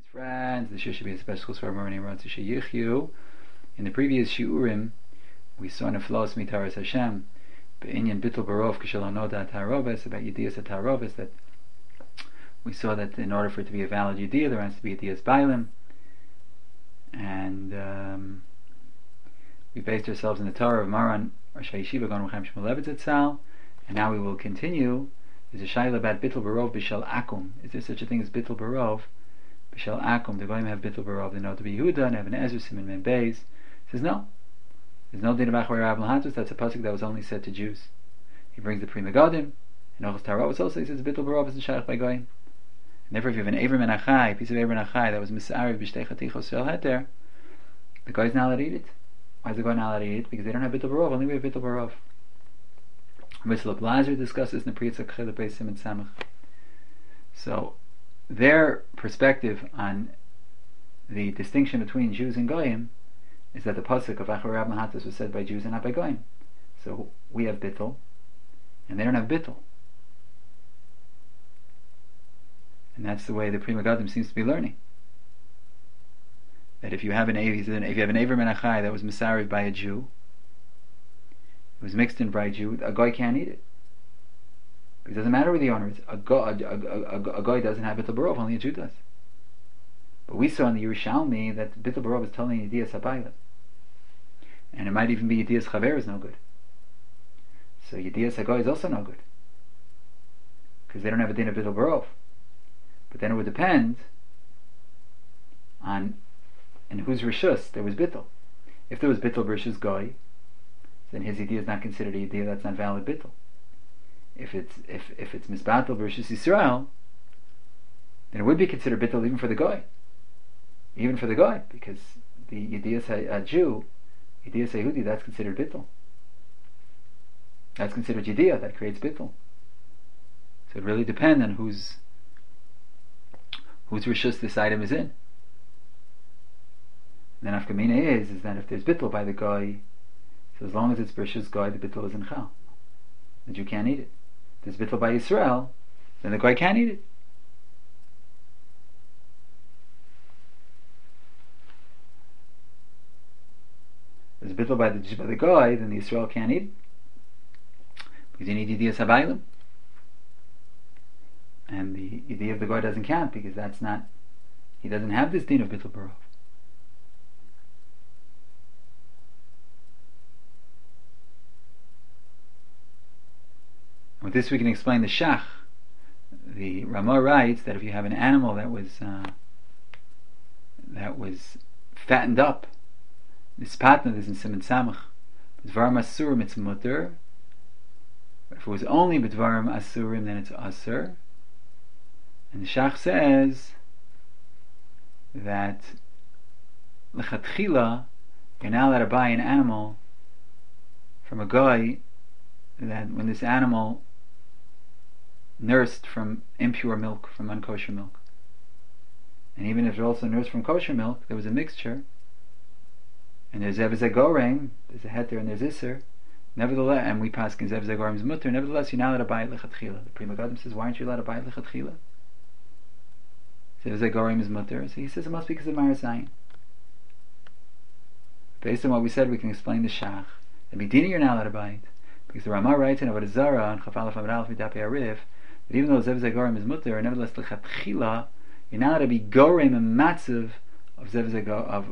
Friends, this should be a special for Moroni Ratzu Sheyichyu. In the previous Shiurim, we saw Neflos Mitaras Hashem, Be'inyan Bittul Barov Kishalonoda Tarovis, about Yediyas Tarovis, that we saw that in order for it to be a valid Yediyah, there has to be Yediyas Bailim, and we based ourselves in the Torah of Maran Rosh Yeshiva Gon Chaim Shmulevitz Etzal, and now we will continue. There's a Shaila about Bittul Barov Bishal Akum. Is there such a thing as Bittul Barov? Bishal Akum, the Goyim have Bittul Barov. They know to be Yehuda and have an Ezra Simon Ben Beis. Says no. There's no din of Achwei Rab Lahatus. That's a pasuk that was only said to Jews. He brings the Pri Megadim. In Ochos Taravos also he says Bittul Barov is Shaykh by Goyim. And therefore if you have an Avram and Achai, a piece of Avram and Achai that was Misariv B'shtei Chatichos Shel Heter, the guy's not allowed to eat it. Why is the guy not allowed to eat it? Because they don't have Bittul Barov. Only we have Bittul Barov. Mr. Lazar discusses in the Priya Tzachel Beis Simon Samach. So their perspective on the distinction between Jews and Goyim is that the pasuk of Achar Rab Mahatas was said by Jews and not by Goyim. So we have Bittul, and they don't have Bittul. And that's the way the Pri Megadim seems to be learning. That if you have an Avram and Achai that was Misariv by a Jew, it was mixed in by a Jew, a Goy can't eat it. It doesn't matter where the owner is. A Goy doesn't have Bittul Barov, only a Jew does. But we saw in the Yerushalmi that Bittul Barov is telling Yediyas Habayla. And it might even be Yediyas Chaver is no good. So Yediyas HaGoy is also no good. Because they don't have a din of Bittul Barov. But then it would depend on in whose Rishus there was Bittul. If there was Bittul Rishus Goy, then his Yediyah is not considered a Yediyah, that's not valid Bittul. If it's misbatel versus Yisrael, then it would be considered bittul even for the guy, because the Yediyas Jew, Yediyas Yehudi, that's considered bittul. That's considered Yediyah, that creates bittul. So it really depends on whose rishus this item is in. And then afkamina is that if there's bittul by the guy, so as long as it's rishus guy, the bittul is in chal. The Jew can't eat it. If there's bittul by Yisrael, then the guy can't eat it. If there's bittul by the guy, then the Yisrael can't eat it. Because you need Yediyas Habaylim. And the Yediyah of the guy doesn't count, because that's not, he doesn't have this din of bittul barov. With this we can explain the Shach. The Ramah writes that if you have an animal that was fattened up, this patna is in Simon Samach, B'dvarim Asurim it's mutter. If it was only B'dvarim Asurim, then it's Asur. And the Shach says that L'chatchila, you're now allowed to buy an animal from a guy that when this animal nursed from impure milk, from unkosher milk, and even if it's also nursed from kosher milk, there was a mixture, and there's Zevzeh Goreng, there's a heter and there's Isser, nevertheless, and we pass in Zevzeh Goreng is mutter, nevertheless you're not allowed to buy it lechatchila. The Pri Megadim says, why aren't you allowed to buy it lechatchila? Zevzeh Goreng is mutter, so he says it must be because of Maris Zayin. Based on what we said, we can explain the Shach. The Medina you're not allowed to buy it, because the Ramah writes in Avodah Zarah and Chaf Aleph Amud Aleph Midapei Arif that even though Zevzeh Gorem is mutter, nevertheless l'chatchila you're not allowed to be gorem and matziv of Zevzeh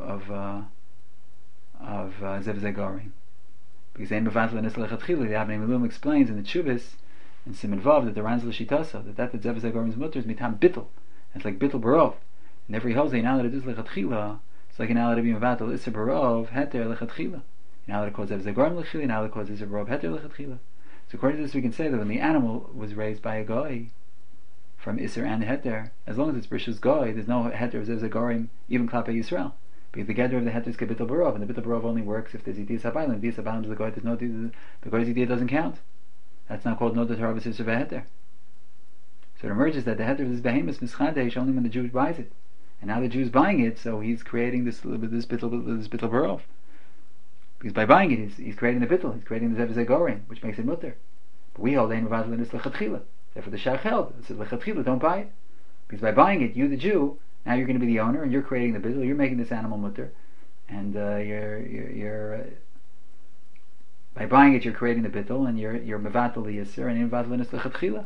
Gorem, because ein mevatel and l'chatchila. The Avnei Milum explains in the Tshuvos in Siman Vav that the Ranz l'shitasa that Zevzeh Gorem is mutter is mitam bittul. It's like bittul barov, and therefore he holds that you're not allowed to do l'chatchila. It's like you're not allowed to be mevatel isser barov heter l'chatchila. You're not allowed to cause Zevzeh Gorem l'chatchila. You're not allowed to cause isser barov heter l'chatchila. So according to this we can say that when the animal was raised by a goy from Isser and Heter, as long as it's Brishus goy, there's no Heter of Zevzeh Gorim even Klapei Yisrael, because the gather of the Heter is Bittul Barov, and the Bittul Barov only works if there's Yediyas Habaylim. Yediyas Habaylim to the goy, there's no the goy's Yediyah doesn't count. That's not called no Torah B'Sisser V'Heter. So it emerges that the Heter of this behemoth Mischadesh only when the Jew buys it, and now the Jew's buying it, so he's creating this Bittul Barov. Because by buying it, he's creating the bittul, he's creating the Zevzeh Gorim, which makes it mutter. But we hold ein mevatel and it's lechatchila. Therefore the Shach held, it says lechatchila, don't buy it. Because by buying it, you the Jew, Now you're going to be the owner, and you're creating the bittul. You're making this animal mutter, and you're by buying it, you're creating the bittul, and you're mevatel the yisur, and mevatel is lechatchila.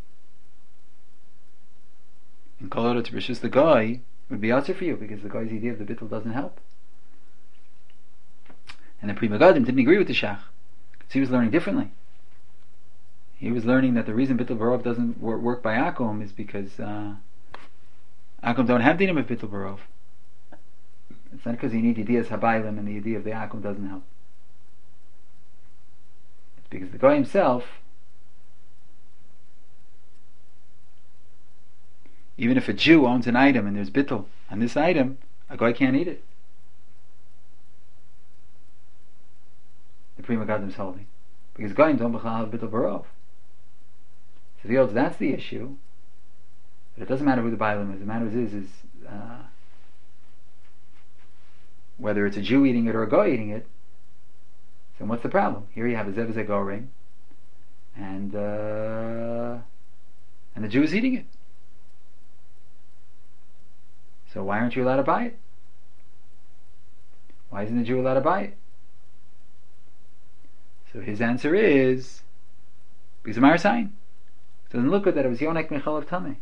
And kol order to rishus the guy would be answer for you, because the guy's idea of the bittul doesn't help. And the Pri Megadim didn't agree with the shach, because he was learning differently. He was learning that the reason bittul barov doesn't work by akum is because akum don't have dinim of bittul barov. It's not because you need ideas habaylim and the idea of the akum doesn't help. It's because the guy himself, even if a Jew owns an item and there's bittul on this item, a guy can't eat it. The Pri Megadim's holding, because goyim don't have bittul barov. So he holds that's the issue. But it doesn't matter who the bailim is. The matter is whether it's a Jew eating it or a guy eating it. So what's the problem? Here you have a zev goring, and the Jew is eating it. So why aren't you allowed to buy it? Why isn't the Jew allowed to buy it? So his answer is because of Marasayin. It doesn't look good that it was Yonek Michal of Tameh.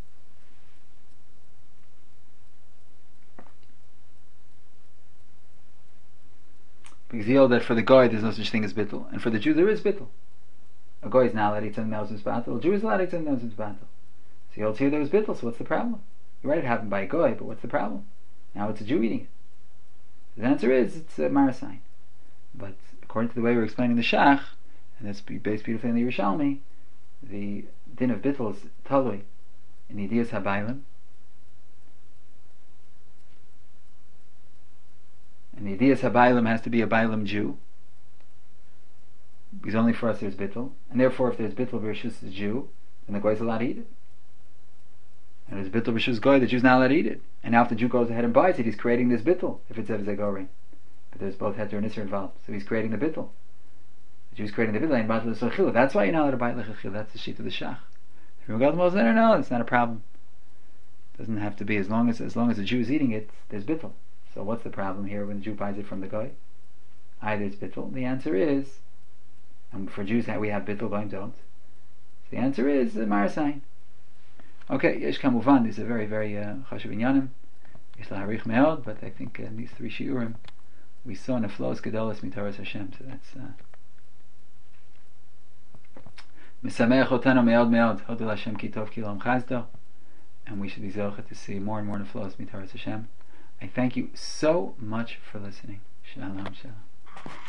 Because he held that for the guy there's no such thing as bittul, and for the Jew there is bittul. A guy is not allowed to eat something else in battle. A Jew is allowed to eat something else in battle. So he holds here there was bittul. So what's the problem? You're right, it happened by a guy, but what's the problem? Now it's a Jew eating it. The answer is it's a Marasayin. But according to the way we're explaining the Shach, and that's based beautifully in the Yerushalmi, the din of bittul is talui in the ideas habaylim, and the ideas habaylim has to be a bailim Jew, because only for us there's bittul, and therefore if there's bittul v'rishus the Jew, then the guy's allowed to eat it. And if there's bittul v'rishus goy, the Jew's not allowed to eat it. And now if the Jew goes ahead and buys it, he's creating this bittul, if it's evzegori. But there's both heter and isser involved, so he's creating the bittul. The Jew's creating the bittul, and batel l'sochila. That's why you're not allowed to buy it l'chachil. That's the sheet of the shach. If you're no, it's not a problem. It doesn't have to be as long as the Jew's eating it. There's bittul. So what's the problem here when the Jew buys it from the guy? Either it's bittul. The answer is, and for Jews we have bittul, goyim don't. So the answer is Marasayin. Okay, yesh kamuvan. These are very very chashuv inyanim. Yesh laharich meod, but I think in these three shiurim we saw neflos gedolos mitaras Hashem. So that's misameach otanu meod meod. Hodel Hashem ki tov ki lam chazdo, and we should be zocheh to see more and more neflos mitaras Hashem. I thank you so much for listening. Shalom, shalom.